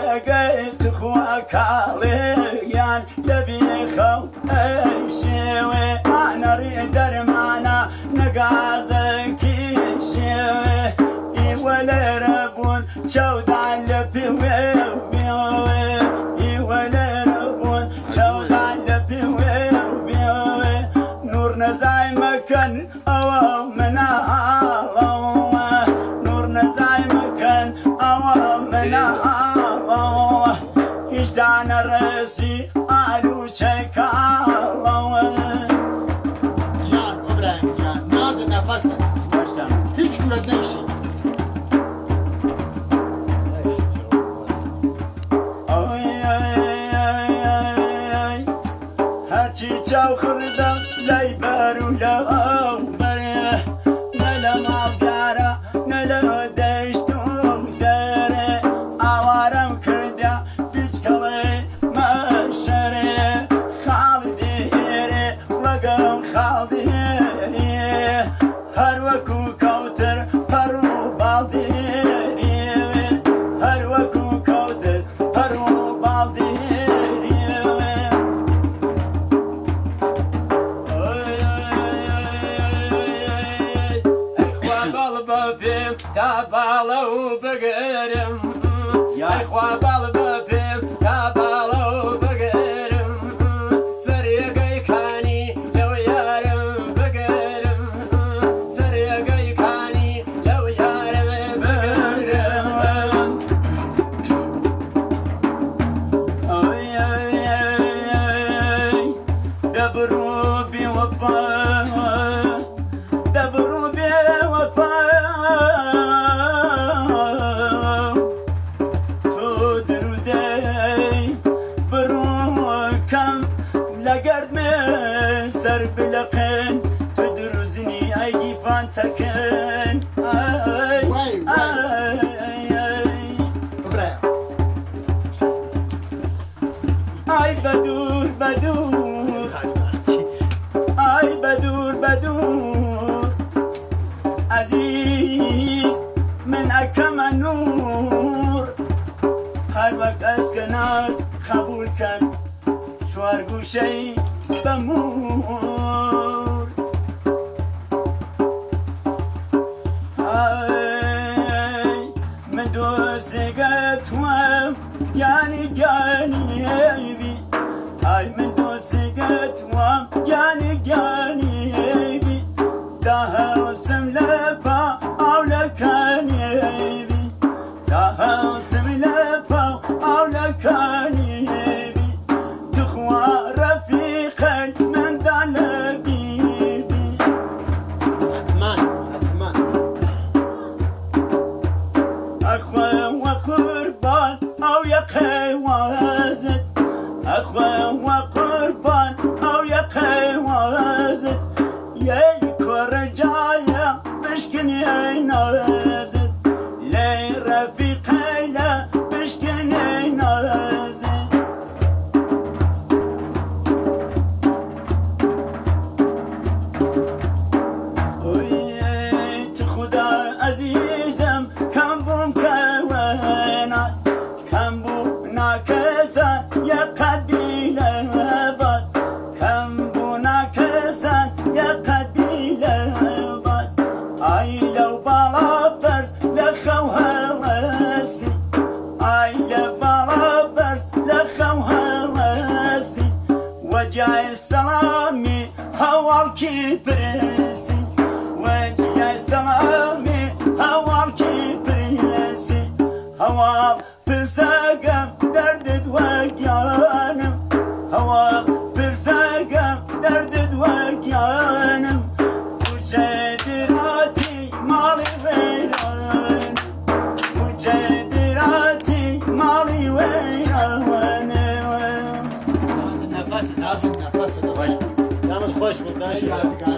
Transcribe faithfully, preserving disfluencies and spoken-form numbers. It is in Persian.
قيت خواكاليان لبي خو شوي انا ريدر معنا نقازك شوي اي ولا ربون شود على بيوي اي ولا ربون شود على بيوي نور نزاي مكان او منا نور نزاي مكان او منا دانا راسي علو شيكا جان ابراهيم جان نازل نفسك هيك كرة نمشي هاتشي تشاو خردم لاي بارو لا بريه نلا معجارة نلا ديشتو داري عوارم كردا هر وکو کوتر پرو بالدیری هر وکو کوتر پرو بالدیری ای خوا بال بپیم تا بالو بگرم ای خوا بال بپیم تا بالو بگرم سریگای کانی لو یارم سر بلقن تدرزني ايدي فانتكن اي واي واي اي ابراهيم اي بدور بدور اي بدور بدور عزيز من اكم النور هر وقت اسكناس قبول كان شوار گوشه‌ای بمور ای من دوستگت هم یعنی گانی بی ای من دوستگت هم یعنی گانی بی ده حسم لپا او لکانی بی ده حسم لپا او لکانی بی تخوا رفیق من دلبی بی عثمان عثمان اخوة وقربان او يقي وازد اخوة وقربان او يقي وازد يايكو رجايا بشكني نازد لي رفيقي لا بشكني نازد عزیزم کم بوم کوناس کم بو ناکسان یا قبیله باز کم بو ناکسان یا قبیله باز ای لو بالا برز لخو هواسی ای لو بالا برز لخو هواسی وجای سلامی هوال کی پرسی وجای سلامی هوال کی پرسی هوا پرساگم دردت وگیانم هوا پرساگم دردت وگیانم مجدراتی مالی ویران مجدراتی مالی ویران نازل نفسك نازل نفسك خوش يعمل خوش من